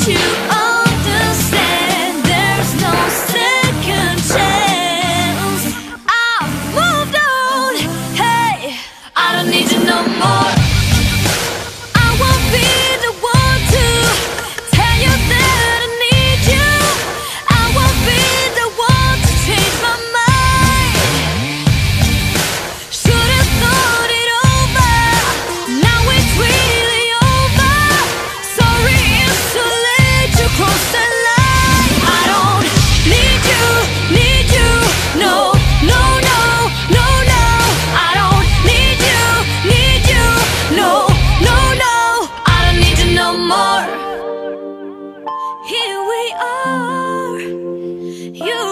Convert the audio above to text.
you understand there's no second chance. I've moved on, hey, I don't need you no more. I won't be the one to tell you that I need you. I won't be the one to change my mind. Should've thought it over, now it's really over. Sorry is too late, you crossed the line. I don't need you, no, no, no, no, no. I don't need you, no, no, no. I don't need you no more. Here we are, you